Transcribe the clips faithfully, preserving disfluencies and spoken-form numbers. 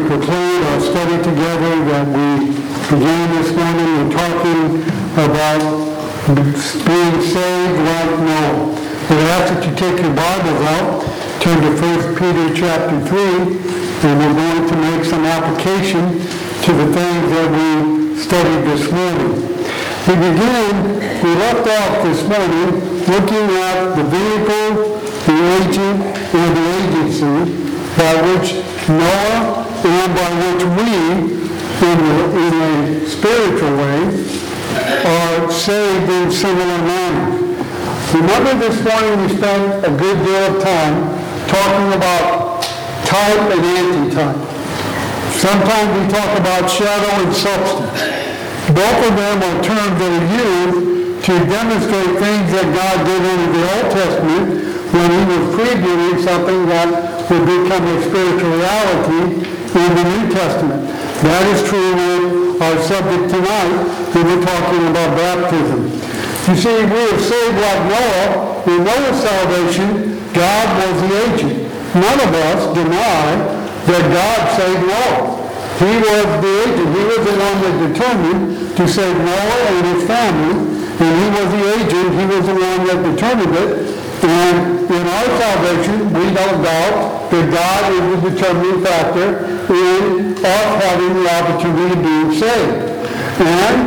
conclude our study together that we began this morning in talking about being saved like Noah. I ask that you take your Bibles out, turn to First Peter chapter three, and we're going to make some application to the things that we studied this morning. We begin, we left off this morning looking at the vehicle, the agent, and the agency by which Noah and by which we, in a, in a spiritual way, are saved in similar manners. Remember this morning we spent a good deal of time talking about type and antitype. Sometimes we talk about shadow and substance. Both of them are terms that are used to demonstrate things that God did in the Old Testament when he was previewing something that would become a spiritual reality in the New Testament. That is true with our subject tonight when we're talking about baptism. You see, we are saved like Noah. In Noah's salvation, God was the agent. None of us deny that God saved Noah. He was the agent. He was the one that determined to save Noah and his family. And he was the agent. He was the one that determined it. And in our salvation, we don't doubt that God is the determining factor in us having the opportunity of being saved. And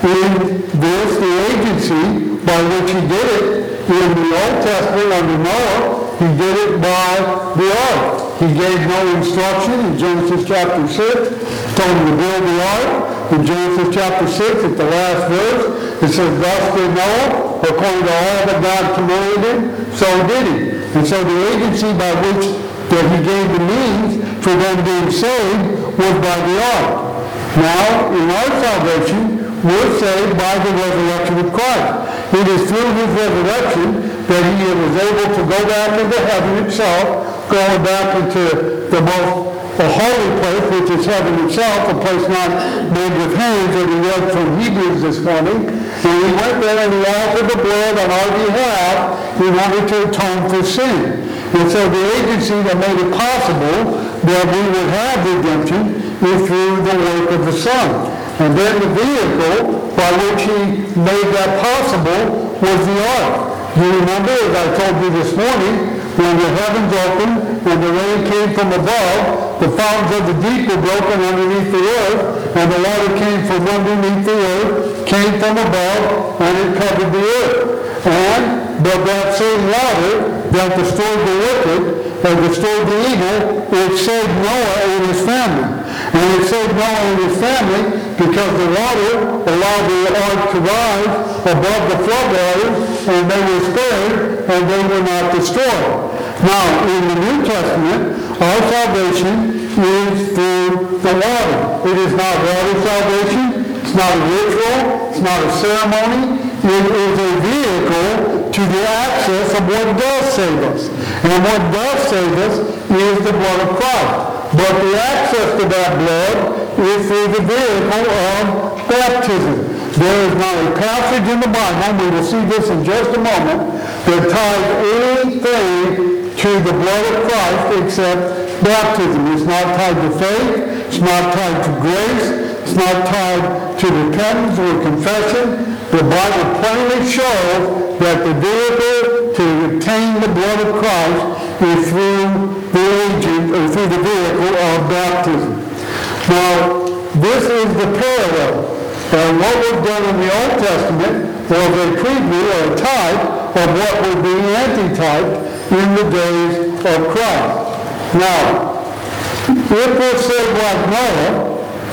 in this, the agency by which he did it, in the Old Testament under Noah, he did it by the ark. He gave no instruction in Genesis chapter six, told him to build the ark. In Genesis chapter six, at the last verse, it says, thus did Noah, according to all that God commanded him, so did he. And so the agency by which that he gave the means for them being saved was by the ark. Now, in our salvation, we're saved by the resurrection of Christ. It is through his resurrection that he was able to go back into heaven itself, going back into the most a holy place, which is heaven itself, a place not made with hands, that we read from Hebrews this morning. And he went there and he offered the blood on our behalf in order to atone for sin. And so the agency that made it possible that we would have redemption is through the work of the Son. And then the vehicle by which he made that possible was the ark. You remember, as I told you this morning, when the heavens opened and the rain came from above, the fountains of the deep were broken underneath the earth, and the water came from underneath the earth, came from above, and it covered the earth. And but that same water that destroyed the wicked and destroyed the evil, it saved Noah and his family. And it saved Noah and his family because the water allowed the ark to rise above the floodwaters, and they were spared, and they were not destroyed. Now, in the New Testament, our salvation is through the water. It is not water salvation. It's not a ritual. It's not a ceremony. It is a vehicle to the access of what does save us. And what does save us is the blood of Christ. But the access to that blood is through the vehicle of baptism. There is not a passage in the Bible, and we will see this in just a moment, that ties anything to the blood of Christ except baptism. It's not tied to faith. It's not tied to grace. It's not tied to repentance or confession. The Bible plainly shows that the vehicle to obtain the blood of Christ is through the agent or through the vehicle of baptism. Now, this is the parallel. And what was done in the Old Testament was a preview or a type of what would be antitype in the days of Christ. Now, if we're saved like Noah,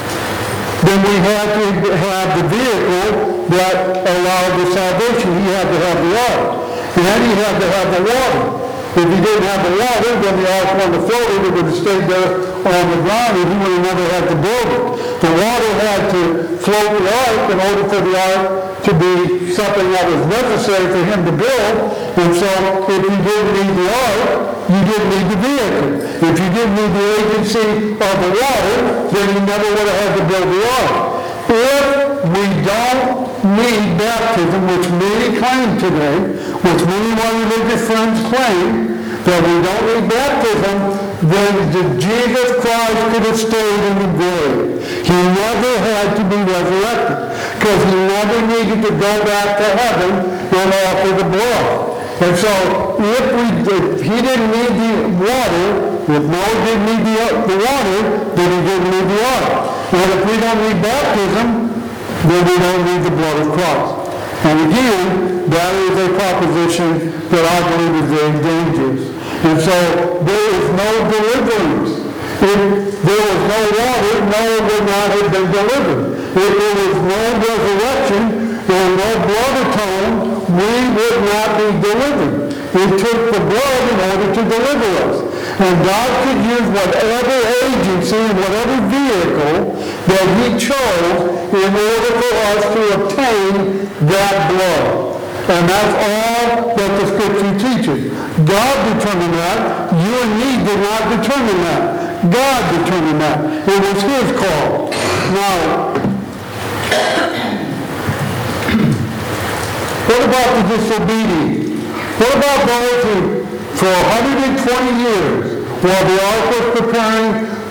then we had to have the vehicle that allowed the salvation. He had to have the ark. And he had to have the water. If he didn't have the water, then the ark wouldn't have floated. It would have stayed there on the ground, and he would have never had to build it. The water had to float the ark in order for the ark to be something that was necessary for him to build. And so if you didn't need the ark, you didn't need the vehicle. If you didn't need the agency of the water, then you never would have had to build the ark. If we don't need baptism, which many claim today, which many of our religious friends claim, that we don't need baptism, then Jesus Christ could have stayed in the grave. He never had to be resurrected, because he never needed to go back to heaven and offer the blood. And so, if, we, if he didn't need the water, if Noah didn't need the, the water, then he didn't need the oil. And if we don't need baptism, then we don't need the blood of Christ. And again, that is a proposition that I believe is very dangerous. And so, there is no deliverance. If there was no water, Noah would not have been delivered. If there was no resurrection and no blood atoned, we would not be delivered. It took the blood in order to deliver us. And God could use whatever agency, whatever vehicle that he chose in order for us to obtain that blood. And that's all that the Scripture teaches. God determined that. You and me did not determine that. God determined that. It was his call. Now, what about the disobedient? What about those who, for one hundred twenty years, while the ark was preparing,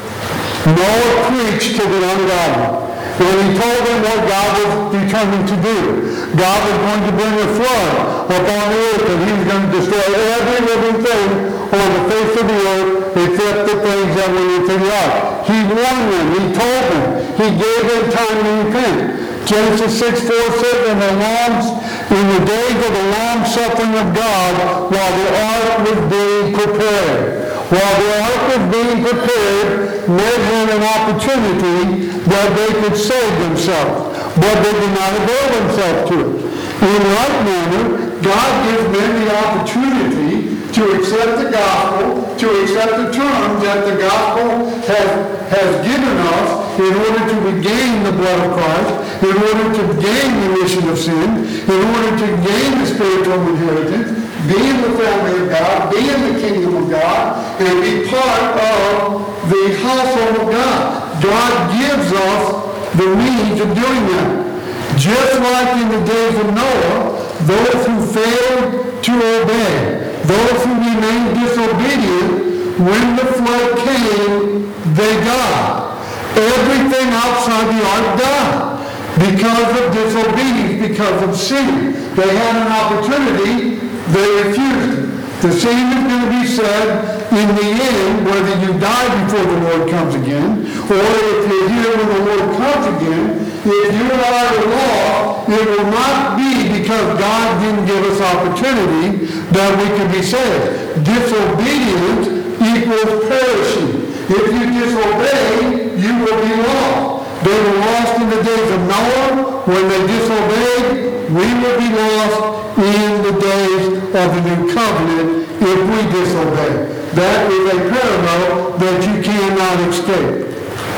Noah preached to the ungodly. And he told them what God was determined to do. God was going to bring a flood upon the earth, and he was going to destroy every living thing on the face of the earth except the things that went into the ark. He warned them. He told them. He gave them time to repent. Genesis six four said, in the, long, in the days of the long suffering of God, while the ark was being prepared. While the ark was being prepared, men had an opportunity that they could save themselves, but they did not avail themselves to it. In like manner, God gives men the opportunity to accept the gospel, to accept the terms that the gospel has, has given us in order to regain the blood of Christ, in order to gain the remission of sin, in order to gain the spiritual inheritance, be in the family of God, be in the kingdom of God, and be part of the household of God. God gives us the means of doing that. Just like in the days of Noah, those who failed to obey, those who remained disobedient, when the flood came, they died. Everything outside the ark died because of disobedience, because of sin. They had an opportunity, they refused it. The same is going to be said in the end, whether you die before the Lord comes again, or if you're here when the Lord comes again. If you are the law, it will not be because God didn't give us opportunity that we can be saved. Disobedience equals perishing. If you disobey, you will be lost. They were lost in the days of Noah. When they disobeyed, we will be lost in the days of the new covenant if we disobey. That is a parallel that you cannot escape.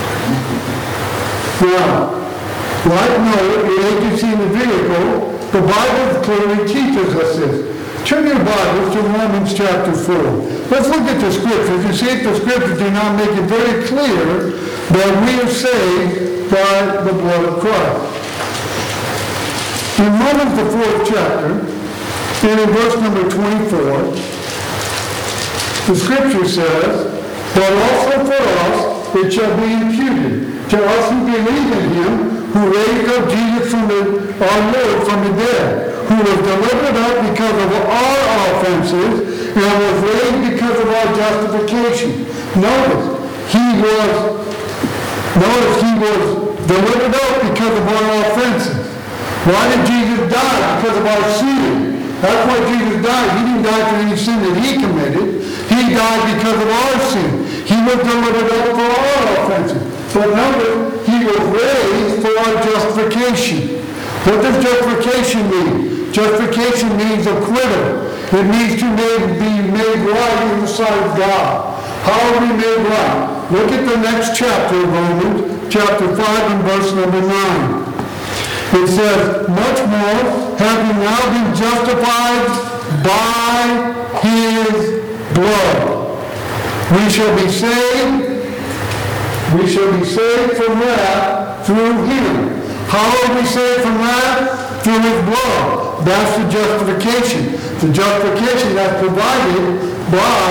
Now, like Noah, the agency in the vehicle, the Bible clearly teaches us this. Turn your Bibles to Romans chapter four. Let's look at the scriptures and see if the scriptures do not make it very clear that we are saved by the blood of Christ. In Romans the fourth chapter, and in verse number twenty-four, the scripture says, but also for us it shall be imputed, to us who believe in him, who raised up Jesus from the, our Lord from the dead, who was delivered up because of our offenses, and was raised because of our justification. Notice, he was, notice he was delivered up because of our offenses. Why did Jesus die? Because of our sin. That's why Jesus died. He didn't die for any sin that he committed. He died because of our sin. He was delivered up for our offenses. But notice, he was raised for our justification. What does justification mean? Justification means acquittal. It means to be made right in the sight of God. How are we made right? Look at the next chapter of Romans, chapter five and verse number nine. It says, much more, having now been justified by his blood, we shall be saved, we shall be saved from wrath through him. How are we saved from wrath? Through his blood. That's the justification. The justification that's provided by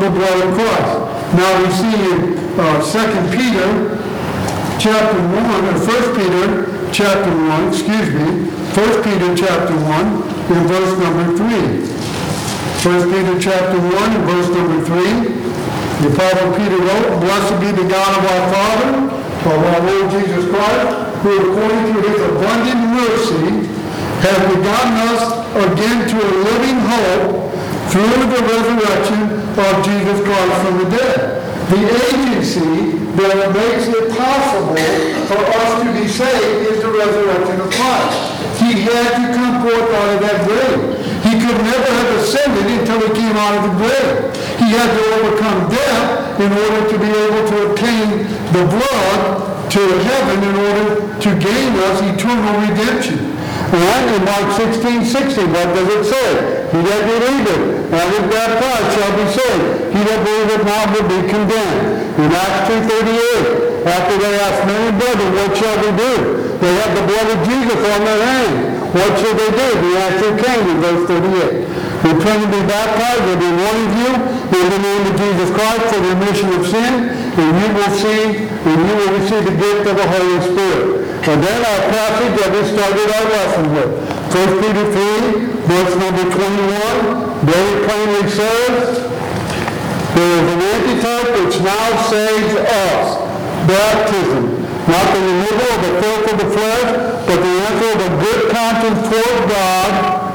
the blood of Christ. Now we see in uh, Second Peter chapter one, or First Peter chapter one, excuse me, First Peter chapter one, in verse number three. First Peter chapter one, in verse number three. The Apostle Peter wrote, "Blessed be the God of our Father, of our Lord Jesus Christ, who according to his abundant mercy has begotten us again to a living hope through the resurrection of Jesus Christ from the dead." The agency that makes it possible for us to be saved is the resurrection of Christ. He had to come forth out of that grave. He could never have ascended until he came out of the grave. He had to overcome death in order to be able to obtain the blood to heaven in order to gain us eternal redemption. And in Mark sixteen sixteen, what does it say? He that believeth and is baptized shall be saved. He that believeth not will be condemned. In Acts two thirty-eight, after they asked many brethren, what shall we do? They had the blood of Jesus on their hand. What shall they do? The answer came in verse thirty-eight. Repent and be baptized, every one of you, in the name of Jesus Christ for the remission of sin, and you will see, and you will receive the gift of the Holy Spirit. And then our passage that we started our lesson with, First Peter three, verse number twenty-one, very plainly says, there is an antitype which now saves us, baptism, not the removal of the filth of the flesh, but the answer of a good conscience toward God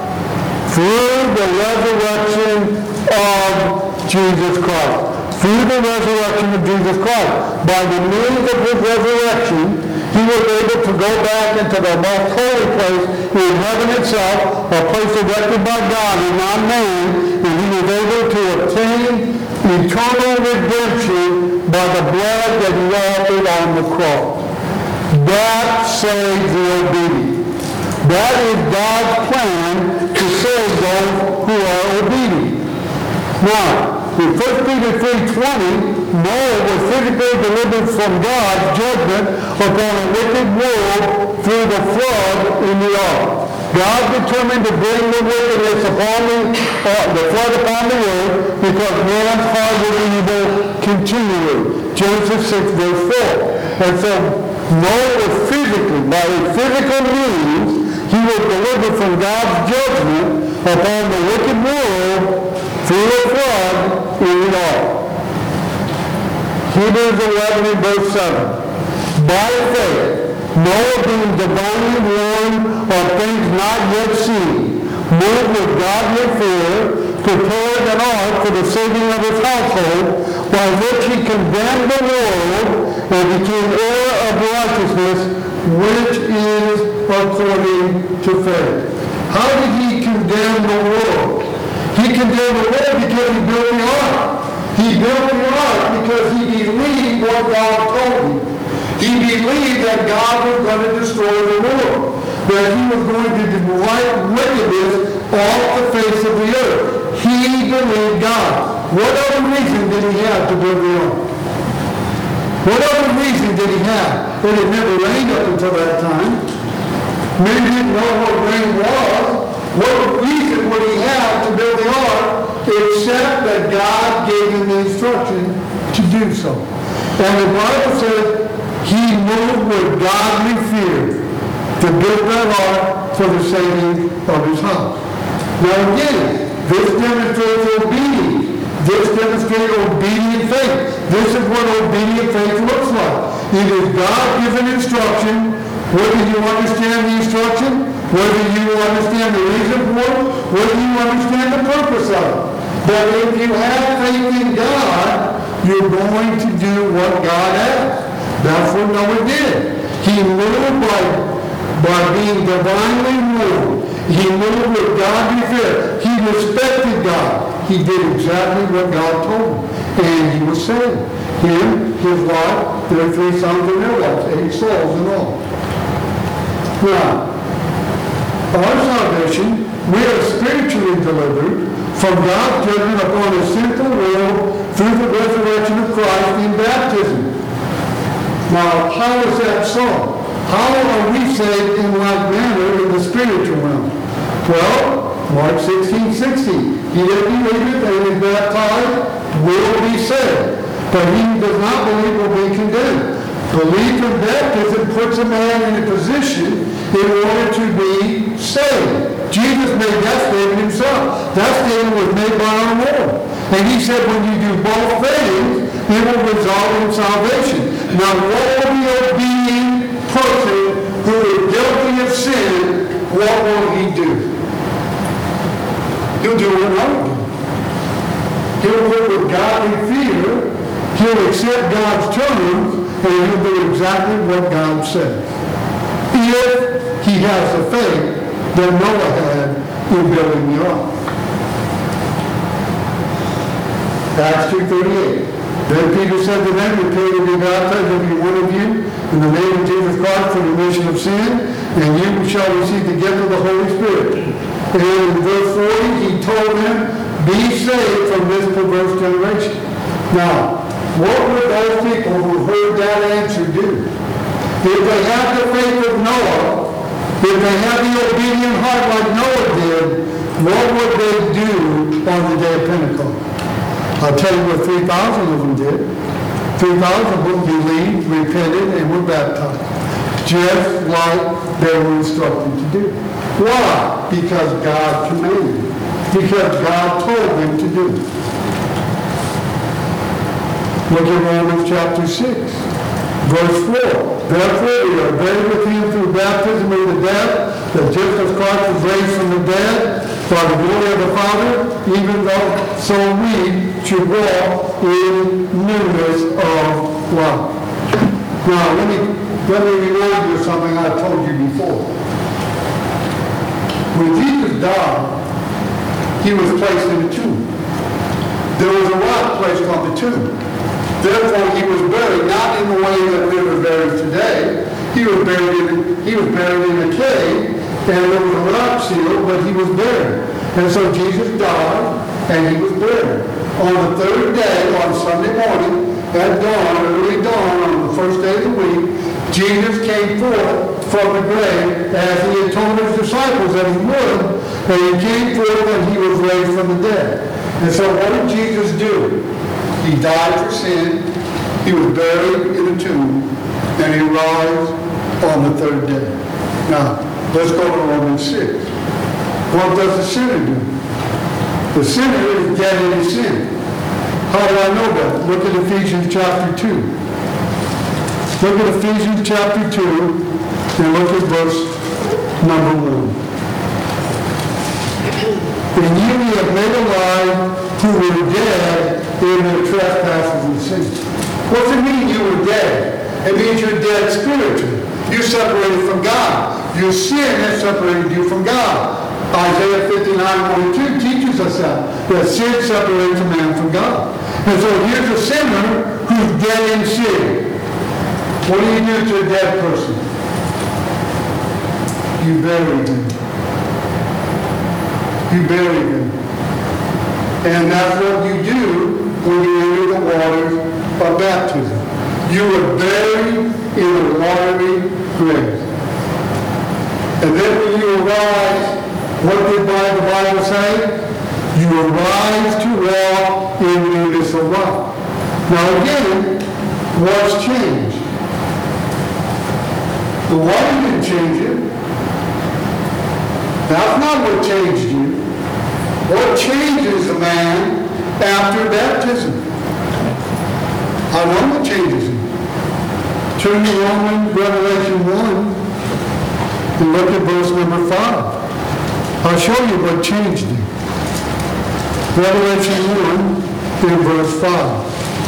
through the resurrection of Jesus Christ. Through the resurrection of Jesus Christ. By the means of his resurrection, he was able to go back into the most holy place in heaven itself, a place erected by God and not man, and he was able to obtain eternal redemption by the blood that he offered on the cross. That saves the obedient. That is God's plan to save those who are obedient. Now, in First Peter three twenty, Noah was physically delivered from God's judgment upon a wicked world through the flood in the ark. God determined to bring the wickedness upon the, uh, the flood upon the earth because man's heart was evil continually. Genesis six verse four. And so Noah was physically, by a physical means, he was delivered from God's judgment upon the wicked world through the flood in the ark. Hebrews eleven and verse seven. By faith, Noah being divinely warned of things not yet seen, moved with godly fear, prepared an ark for the saving of his household, by which he condemned the world and became heir of righteousness, which is according to faith. How did he condemn the world? He condemned the world because he built the ark. He built the ark because he believed what God told him. He believed that God was going to destroy the world, that he was going to wipe wickedness off the face of the earth. He believed God. What other reason did he have to build the ark? What other reason did he have? It had never rained up until that time. Men didn't know what rain was. What reason would he have to build the ark except that God gave him the instruction to do so? And the Bible says he moved with godly fear to build that ark for the saving of his house. Now again, this demonstrates obedience. This demonstrates obedient faith. This is what obedient faith looks like. It is God-given instruction, whether you understand the instruction, whether you understand the reason for it, whether you understand the purpose of it. But if you have faith in God, you're going to do what God asked. That's what Noah did. He moved by, by being divinely moved. He moved with godly fear. He respected God. He did exactly what God told him. And he was saved. Him, his wife, their three sons and their wives, eight souls in all. Now, our salvation, we are spiritually delivered from God's judgment upon a sinful world through the resurrection of Christ in baptism. Now, how is that so? How are we saved in like manner in the spiritual realm? Well, Mark sixteen sixteen. He that believeth and is baptized will but he who does not believe will be condemned. Belief in baptism puts a man in a position in order to be saved. Jesus made that statement himself. That statement was made by our Lord. And he said when you do both things, it will result in salvation. Now, what will the obedient person who is guilty of sin, what will he do? He'll do what I do. He'll live with godly fear. He'll accept God's terms, and he'll do exactly what God says. If he has the faith that Noah had in building the ark. Acts two thirty-eight. Then Peter said to them, "Repent and be baptized, every one of you, in the name of Jesus Christ for the remission of sin, and you shall receive the gift of the Holy Spirit." And in verse forty, he told them, "Be saved from this perverse generation." Now, what would those people who heard that answer do? If they had the faith of Noah, if they had the obedient heart like Noah did, what would they do on the day of Pentecost? I'll tell you what three thousand of them did. three thousand of them believed, repented, and were baptized. Just like they were instructed to do. Why? Because God commanded. Because God told them to do it. Look at Romans chapter six, verse four. Therefore we are buried with him through baptism into death, that just as Christ was raised from the dead by the glory of the Father, even though so we should walk in newness of life. Now let me let me remind you of something I told you before. When Jesus died, he was placed in a tomb. There was a rock placed on the tomb. Therefore, he was buried not in the way that we are buried today. He was buried in he was buried in a cave, and there was a rock seal, but he was buried. And so Jesus died, and he was buried. On the third day, on Sunday morning, at dawn, early dawn, on the first day of the week, Jesus came forth from the grave as he had told his disciples that he would, and he came forth and he was raised from the dead. And so what did Jesus do? He died for sin, he was buried in a tomb, and he rose on the third day. Now, let's go to Romans six. What does the sinner do? The sinner is dead in his sin. How do I know that? Look at Ephesians chapter two. Look at Ephesians chapter two, and look at verse number one. And you we have made alive who were dead in their trespasses and sins. What's it mean you were dead? It means you're dead spiritually. You're separated from God. Your sin has separated you from God. Isaiah fifty-nine forty-two teaches us that, that sin separates a man from God. And so here's a sinner who's dead in sin. What do you do to a dead person? You bury them. You bury them. And that's what you do when you enter the waters of baptism. You are buried in a watery grave. And then when you arise, what did the Bible say? You arise to walk in newness of life. Now again, what's changed? The water didn't change it. That's not what changed you. What changes a man after baptism? I know what changes him. Turn to Romans, Revelation one, and look at verse number five. I'll show you what changed him. Revelation one, in verse five.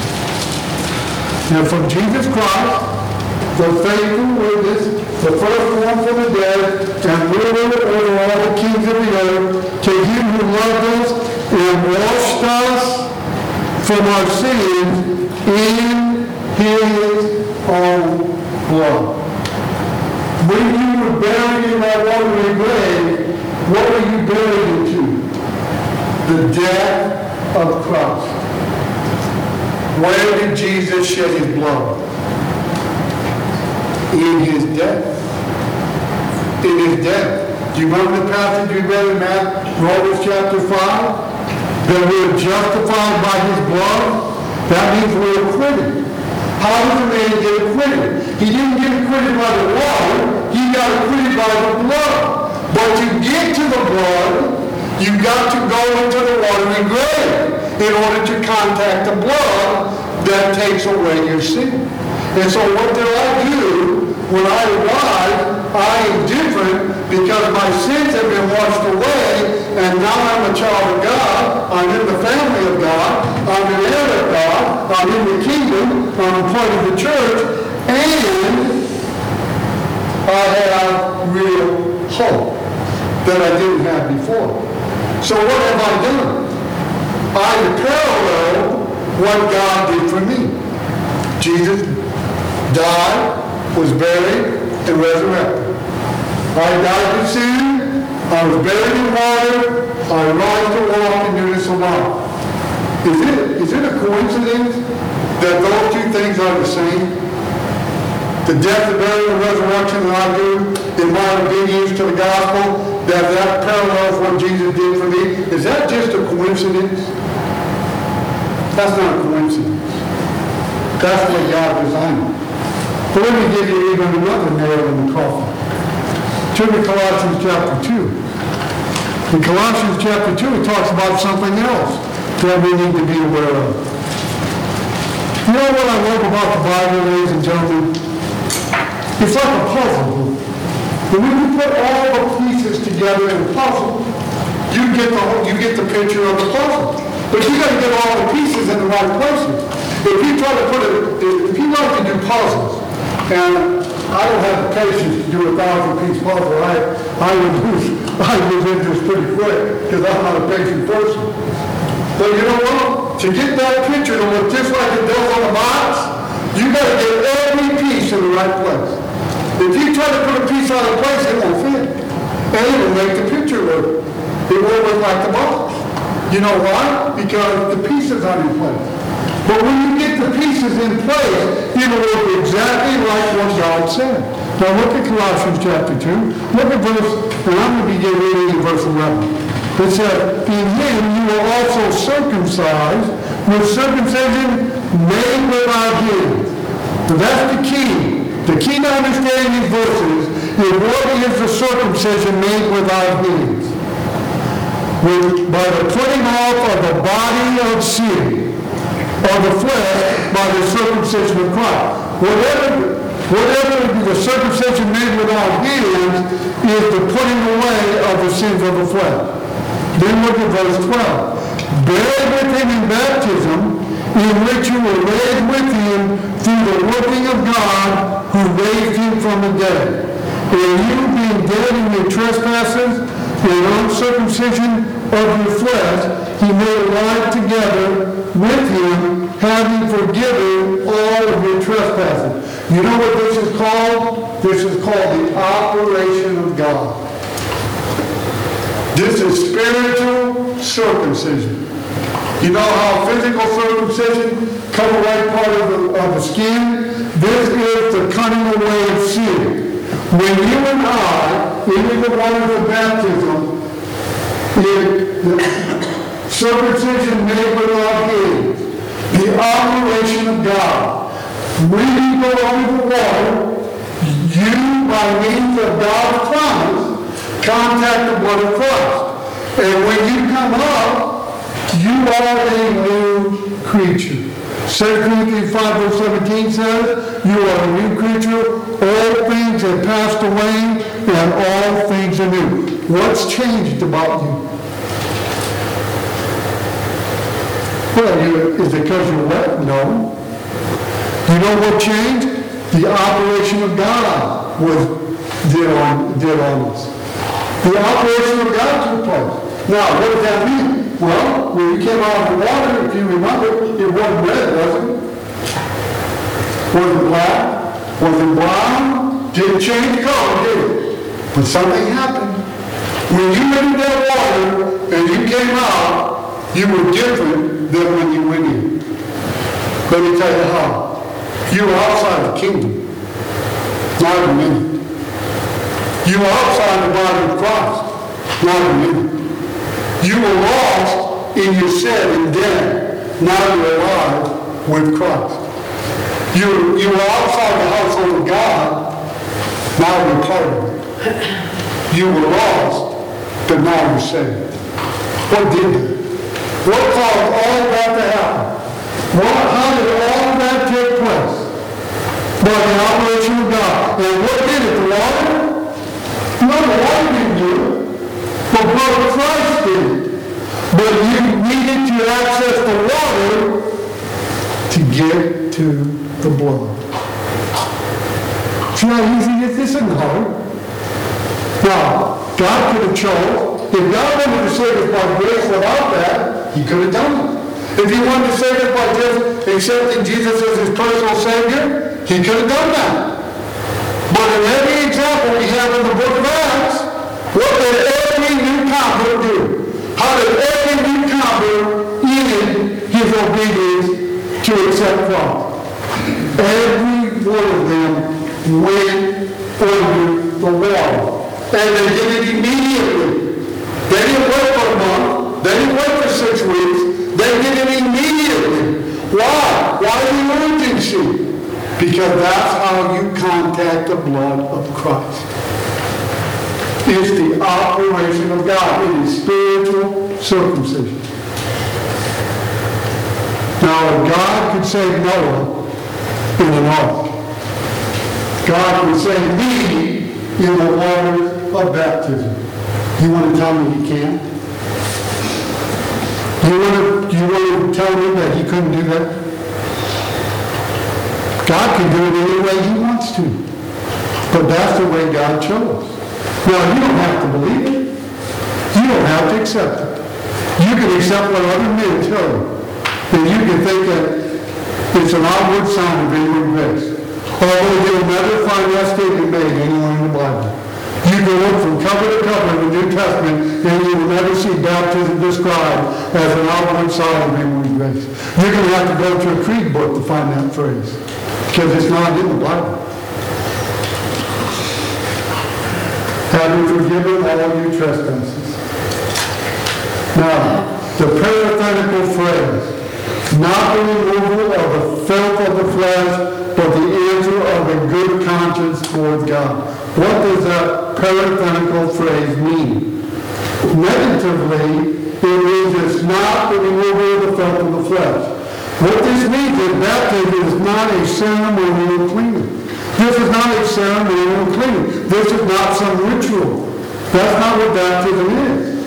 And from Jesus Christ, the faithful witness, the first one from the dead, and ruler over all the kings of the earth, to him who loved us and washed us from our sins in his own blood. When you were buried in that watery grave, what were you buried into? The death of Christ. Where did Jesus shed his blood? In his death. In his death. Do you remember the passage we read in Romans chapter five? That we are justified by his blood. That means we are How does a man get acquitted? He didn't get acquitted by the water, he got acquitted by the blood. But to get to the blood, you got to go into the watery grave in order to contact the blood that takes away your sin. And so what did I do when I arrived? I am different because my sins have been washed away, and now I'm a child of God. I'm in the family of God. I'm an heir of God. I'm in the kingdom. I'm a part of the church. And I have real hope that I didn't have before. So what have I done? I parallel what God did for me. Jesus died, was buried, and resurrected. I died in sin, I was buried in water, I rise to walk in newness of life. Is it, is it a coincidence that those two things are the same? The death, the burial, and resurrection that I do in my obedience to the gospel, that that parallels what Jesus did for me. Is that just a coincidence? That's not a coincidence. That's what God designed it. But let me give you even another nail in the coffin. Turn to Colossians chapter two. In Colossians chapter two, it talks about something else that we need to be aware of. You know what I love about the Bible, ladies and gentlemen? It's like a puzzle. And when you put all the pieces together in a puzzle, you get the whole, you get the picture of the puzzle. But you got to get all the pieces in the right places. If you try to put it, if you like to do puzzles, and I don't have the patience to do a thousand-piece puzzle, I I would lose, I lose interest pretty quick because I'm not a patient person. But you know what? To get that picture to look just like it does on the box, you got to get every piece in the right place. If you try to put a piece out of place, it won't fit. And it will make the picture look. It won't look like the box. You know why? Because the pieces aren't in place. But when you get the pieces in place, it'll look exactly like what God said. Now look at Colossians chapter two. Look at verse, and I'm going to begin reading in verse eleven. It says, in him you were also circumcised with circumcision made without hands. So that's the key. The key to understanding these verses is what is the circumcision made without hands? With, by the putting off of the body of sin, or the flesh, by the circumcision of Christ. Whatever, whatever the circumcision made without hands is the putting away of the sins of the flesh. Then look at verse twelve. Buried with him in baptism, in which you were raised with him through the working of God who raised him from the dead. And you being dead in your trespasses and uncircumcision of your flesh, he made alive together with him, having forgiven all of your trespasses. You know what this is called? This is called the operation of God. This is spiritual circumcision. You know how physical circumcision cover right part of the, of the skin? This is the cutting away of sin. When you and I, in the water of baptism, in the circumcision made without hands, the operation of God, when you go under the water, you, by means of God's promise, contact the blood of Christ. And when you come up, you are a new creature. Second Corinthians five verse seventeen says, you are a new creature. All things have passed away, and all things are new. What's changed about you? Well, you, is it because you're wet? No. You know what changed? The operation of God was did on, did on us. The operation of God took place. Now, what does that mean? Well, when you came out of the water, if you remember, it wasn't red, was it? Was it black? Was it brown? Didn't change color, did it? But something happened. When you went into that water and you came out, you were different than when you went in. Let me tell you how. You were outside the kingdom. Not a minute. You were outside the body of Christ. Not a minute. You were lost in your sin and dead. Now you're alive with Christ. You, you were outside the household of God, now you're part of it. You were lost, but now you're saved. What did that? What caused all of that to happen? What, how did all of that take place? By the operation of God. And what did it? The water? No, the water didn't do it. The blood of Christ did it. But you needed to access the water to get to the blood. See how easy it is? This isn't hard. Now, God could have chose. If God wanted to save us by grace without that, He could have done it. If He wanted to save us by just accepting Jesus as His personal Savior, He could have done that. But in every example we have in the book of Acts, what did every new convert do? How did every new convert end his obedience to accept Christ? Every one of them went under the water. And they did it immediately. They didn't wait for a month. They didn't wait for six weeks. They did it immediately. Why? Why the urgency? Because that's how you contact the blood of Christ. It's the operation of God. It is spiritual circumcision. Now, if God could save Noah in an ark, God could save me in the waters of baptism. You want to tell me He can't? You want to, you want to tell me that He couldn't do that? God can do it any way He wants to. But that's the way God chose. Now, you don't have to believe it. You don't have to accept it. You can accept what other men tell you. And you can think that it's an outward sign of inward grace. Although you'll never find that statement made anywhere in the Bible. You can look from cover to cover in the New Testament and you will never see baptism described as an outward sign of inward grace. You're going to have to go to a creed book to find that phrase. Because it's not in the Bible. Having forgiven all your trespasses. Now, the parenthetical phrase, not the removal of the filth of the flesh, but the answer of a good conscience toward God. What does that parenthetical phrase mean? Negatively, it means it's not the removal of the filth of the flesh. What this means is baptism is not a ceremonial cleaning. This is not a ceremonial cleaning. This is not some ritual. That's not what baptism is.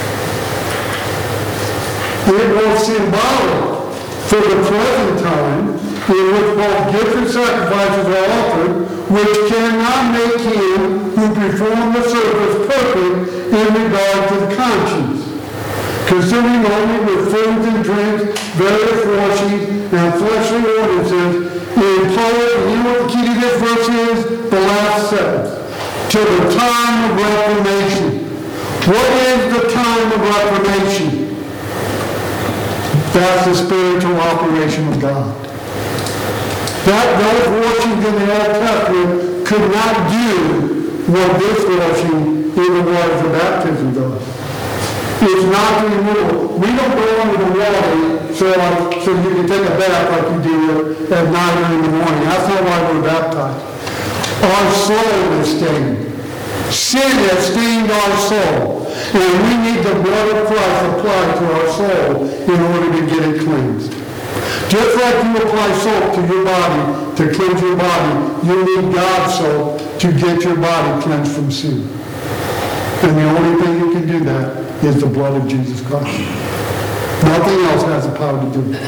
It was symbolic for the present time in which both gifts and sacrifices are offered, which cannot make him who performed the service perfect in regard to the conscience. Consuming only with foods and drinks, various washings, and fleshly ordinances, implies, you know what the key to this verse is? The last sentence. To the time of Reformation. What is the time of Reformation? That's the spiritual operation of God. That those washings in the Old Testament could not do what this washing in the waters of baptism does. It's not the removal. We don't go under the water so, so you can take a bath like you do at nine in the morning. That's not why we're baptized. Our soul is stained. Sin has stained our soul. And we need the blood of Christ applied to our soul in order to get it cleansed. Just like you apply soap to your body to cleanse your body, you need God's soap to get your body cleansed from sin. And the only thing you can do that is the blood of Jesus Christ. Nothing else has the power to do it.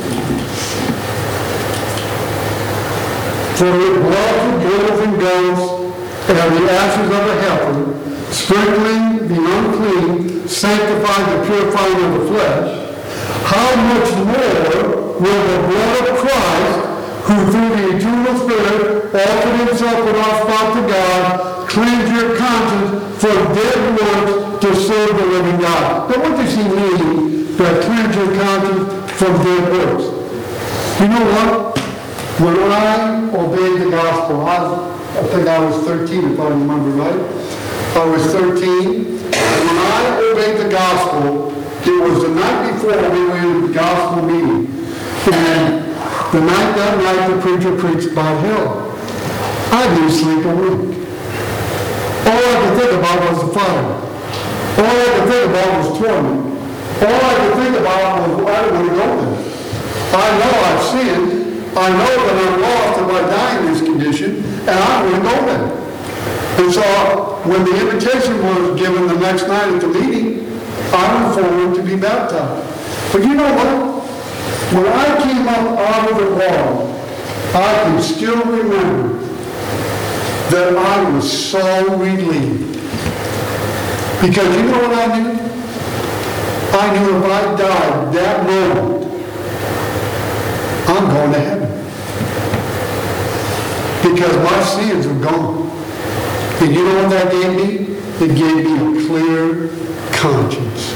For the blood of bulls and goats and the ashes of a heifer, sprinkling the unclean, sanctify the purifying of the flesh, how much more will the blood of Christ, who through the eternal Spirit offered himself without spot to God, cleanse your conscience from dead works to serve the living God. Now what does he mean by cleanse your conscience from dead works? You know what? When I obeyed the gospel, I, I think I was thirteen if I remember right. I was thirteen. And when I obeyed the gospel, it was the night before we were in the gospel meeting. And The night that night the preacher preached about hell. I didn't sleep a week. All I could think about was the fire. All I could think about was torment. All I could think about was, I don't want to go there. I know I've sinned. I know that I'm lost if I die in this condition, and I don't want to go there. And so when the invitation was given the next night at the meeting, I went forward to be baptized. But you know what? When I came up out of the water, I can still remember that I was so relieved. Because you know what I knew? I knew if I died that moment, I'm going to heaven. Because my sins were gone. And you know what that gave me? It gave me a clear conscience.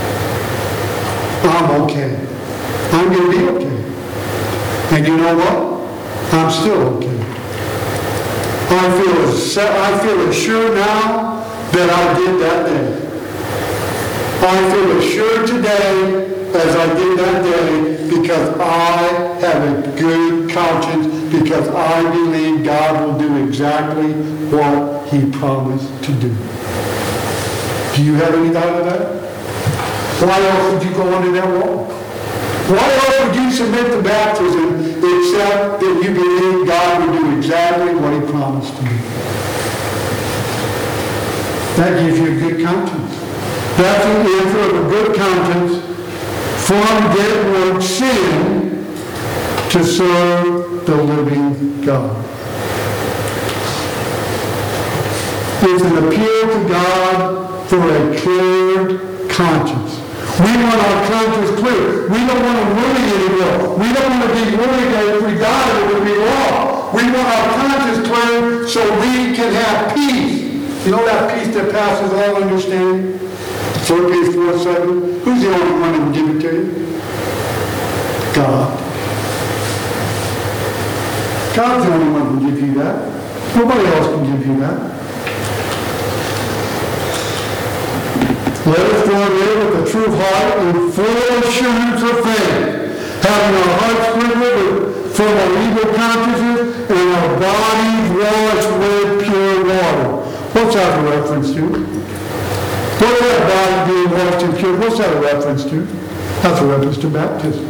I'm okay. I'm going to be okay. And you know what? I'm still okay. I feel as, I feel as sure now that I did that day. I feel as sure today as I did that day because I have a good conscience, because I believe God will do exactly what He promised to do. Do you have any doubt of that? Why else would you go under that wall? Why else would you submit to baptism except that you believe God will do exactly what He promised to do? That gives you a good conscience. That's an answer of a good conscience from dead work sin to serve the living God. It's an appeal to God for a clear conscience. We want our conscience clear. We don't want to worry anymore. We don't want to be worried that if we die, it will be wrong. We want our conscience clear so we can have peace. You know that peace that passes all understanding? Philippians four seven. Who's the only one who can give it to you? God. God's the only one who can give you that. Nobody else can give you that. Let us draw near with a true heart and full assurance of faith, having our hearts sprinkled from our evil consciences and our bodies washed with pure water. What's that a reference to? What's that body being washed in pure? What's that a reference to? That's a reference to baptism.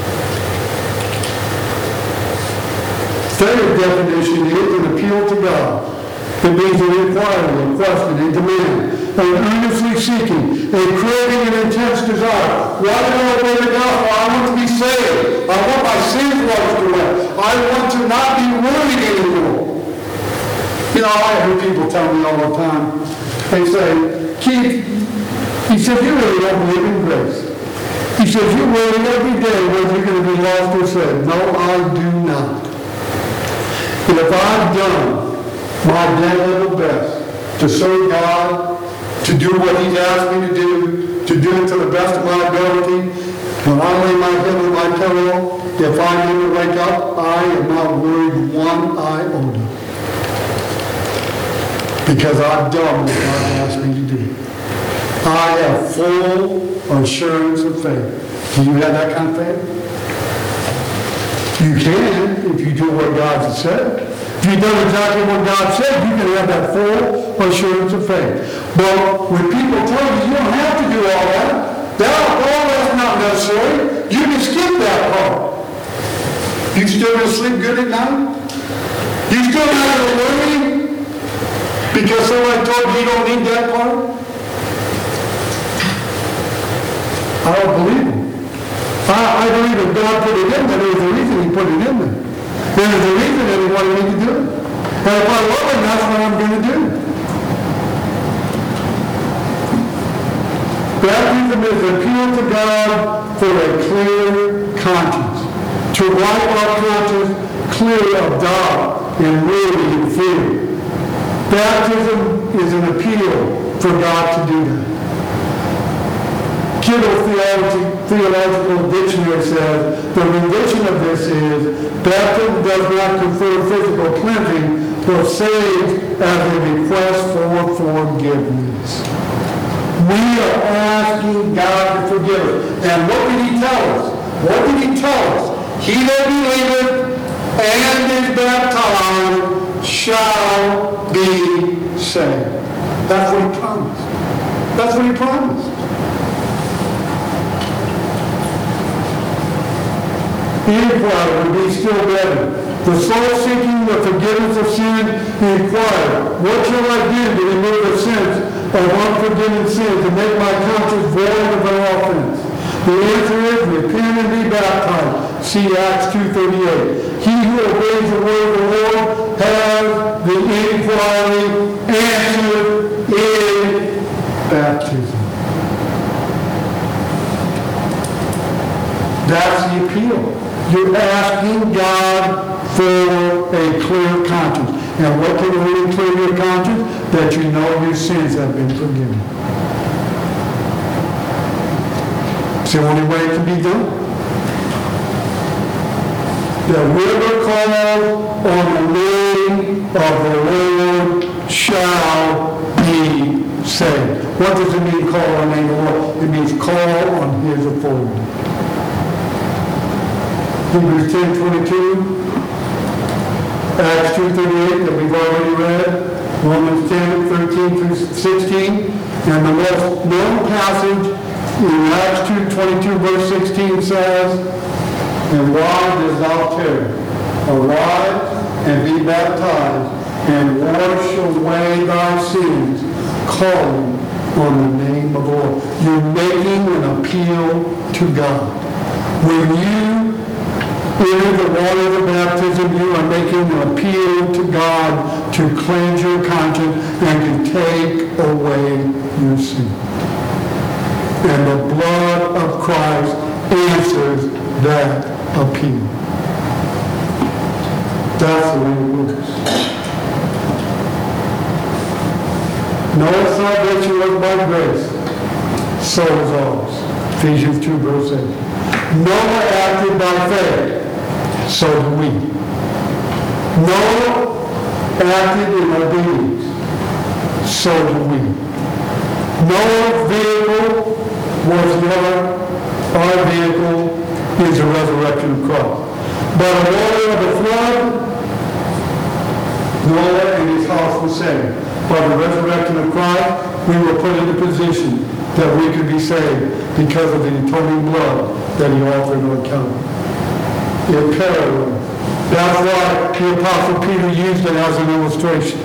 Third definition is an appeal to God. It means an inquiry, a question, a demand, an earnestly seeking, a craving and intense desire. Why do I obey the gospel? I want to be saved. I want my sins washed away. I want to not be worried anymore. You know, I hear people tell me all the time, they say, Keith, he said, you really don't believe in grace. He says, you worry every day whether you're going to be lost or saved. No, I do not. And if I've done my dead level best to serve God, to do what He's asked me to do, to do it to the best of my ability, when I lay my head on my pillow, if I never wake up, I am not worried one iota. Because I've done what God asked me to do. I have full assurance of faith. Do you have that kind of faith? You can if you do what God has said. If you do exactly what God said, you can have that full assurance of faith. But when people tell you you don't have to do all that, that all that's not necessary. You can skip that part. You still going to sleep good at night? You still not going to worry because somebody told you you don't need that part? I don't believe him. I, I believe if God put it in there, there's a reason He put it in there. There's a reason that He wanted me to do it. And if I love Him, that's what I'm going to do. Baptism is an appeal to God for a clear conscience. To wipe our conscience clear of doubt and worry and fear. Baptism is an appeal for God to do that. Kittle Theology, Theological Dictionary says, the rendition of this is, baptism does not confer physical cleansing, but saves as a request for forgiveness. We are asking God to forgive us. And what did He tell us? What did He tell us? he that believeth and is baptized shall be saved. That's what he promised. That's what he promised. Inquire would be still better. The soul seeking the forgiveness of sin, inquire, what shall I do to remove the sins of unforgiven sins and make my conscience void of an offense? The answer is repent and be baptized. See Acts two thirty-eight. He who obeys the word of the Lord has the inquiry answered in baptism. That's the appeal. You're asking God for a clear conscience. And what can really clear your conscience? That you know your sins have been forgiven. It's the only way it can be done. That whoever calls on the name of the Lord shall be saved. What does it mean, call on the name of the Lord? It means call on his authority. Hebrews ten twenty-two, Acts two thirty-eight that we've already read, Romans ten thirteen through sixteen, and the most known passage in Acts two twenty-two verse sixteen says, and why dost thou tarry? Arise and be baptized, and wash away thy sins, calling on the name of the Lord. You're making an appeal to God. When you enter the water of baptism, you are making an appeal to God to cleanse your conscience and to take away your sin. And the blood of Christ answers that appeal. That's the way it works. Noah's salvation was by grace. So is ours. Ephesians two verse eight. Noah acted by faith. So do we. Noah acted in obedience. So do we. Noah's vehicle was your, our vehicle is the resurrection of Christ. By the water of the flood, Noah and his house were saved. By the resurrection of Christ, we were put in a position that we could be saved because of the atoning blood that he offered on Calvary. It parallels. That's why the Apostle Peter used it as an illustration.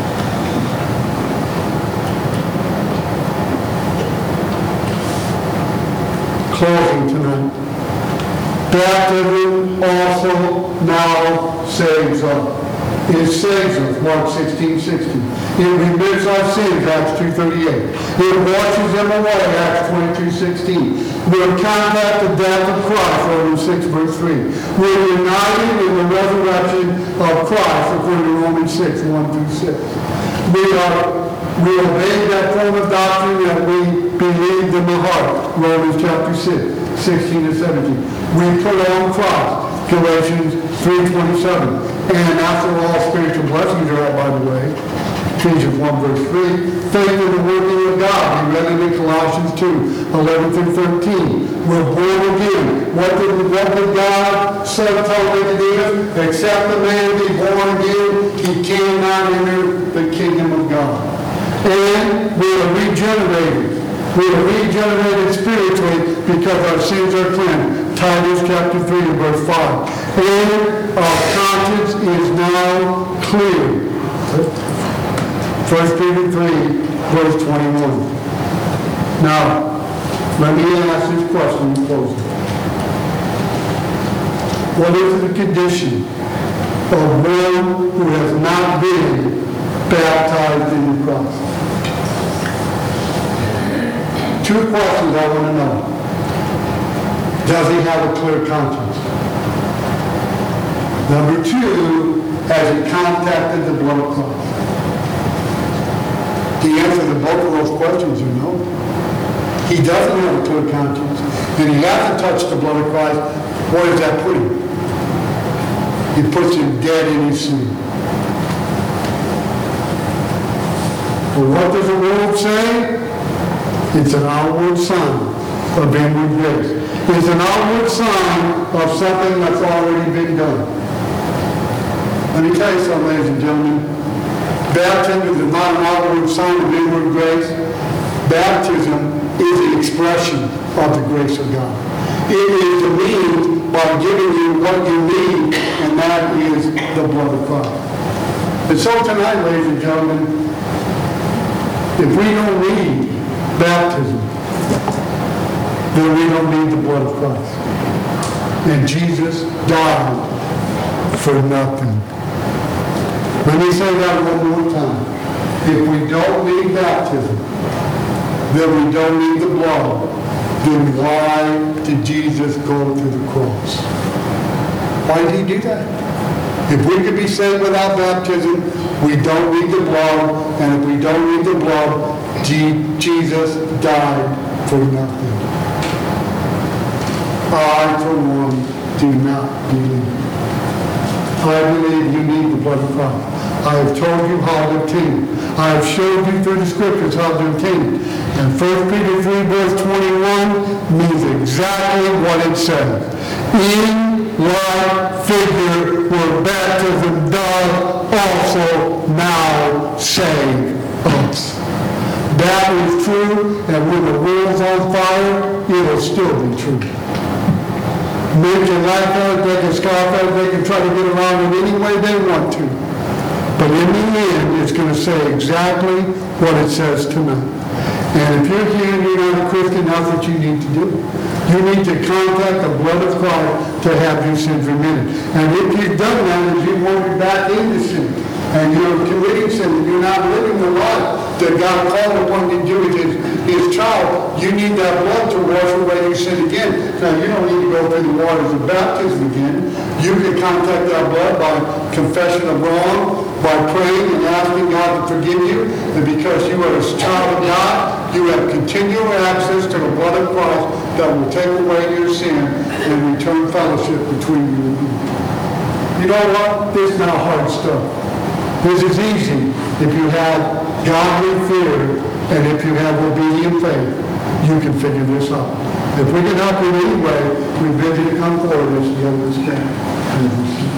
Closing tonight. Baptism also now saves us. It saves us, Mark sixteen sixteen. It remits our sins, Acts two thirty-eight. It washes them away, Acts twenty-two sixteen. We're contact the death of Christ, Romans six verse three. We're united in the resurrection of Christ, according to Romans six, one through six. We are we obey that form of doctrine that we believed in the heart, Romans chapter six, sixteen and seventeen. We put on Christ, Galatians three twenty-seven. And after all spiritual blessings are out, by the way, Ephesians one verse three, faith in the working of God. We read it in Colossians two, eleven through thirteen. We're born again. What did, what did God say, tell Nicodemus? Except the man be born again, he cannot enter the kingdom of God. And we are regenerated. We are regenerated spiritually because our sins are cleansed. Titus chapter three and verse five. And our conscience is now clear. First Peter three, verse twenty-one. Now, let me ask this question in closing. What is the condition of one who has not been baptized in Christ? Two questions I want to know. Does he have a clear conscience? Number two, has he contacted the blood of Christ? The answer to both of those questions are no. He doesn't have a clear conscience, and he hasn't touched the blood of Christ. Where does that put him? He puts him dead in his sin. Well, what does the world say? It's an outward sign of inward grace. is an outward sign of something that's already been done. Let me tell you something, ladies and gentlemen. Baptism is not an outward sign of inward grace. Baptism is an expression of the grace of God. It is the means by giving you what you need, and that is the blood of Christ. And so tonight, ladies and gentlemen, if we don't need baptism, then we don't need the blood of Christ. And Jesus died for nothing. Let me say that one more time. If we don't need baptism, then we don't need the blood. Then why did Jesus go to the cross? Why did he do that? If we could be saved without baptism, we don't need the blood. And if we don't need the blood, G- Jesus died for nothing. I, for one, do not believe. I believe you need the blood of Christ. I have told you how to obtain it. I have showed you through the scriptures how to obtain it. And First Peter three, verse twenty-one means exactly what it says. In like figure where baptism does also now save us. That is true, and when the world's on fire, it will still be true. Men can laugh at it, they can scoff at it, they can try to get around it any way they want to. But in the end, it's going to say exactly what it says tonight. And if you're here and you're not a Christian, that's what you need to do. You need to contact the blood of Christ to have your sins remitted. And if you've done that, and you've wandered back into sin, and you're committing sin, and you're not living the life that God called upon you to do with his, his child, you need that blood to wash away your sin again. Now, you don't need to go through the waters of baptism again. You can contact that blood by confession of wrong, by praying and asking God to forgive you. And because you are a child of God, you have continual access to the blood of Christ that will take away your sin and return fellowship between you and him. You know what? This is not hard stuff. This is easy if you have godly fear and if you have obedient faith. You can figure this out. If we can help you in any way, we bid you to come forward as the other stand.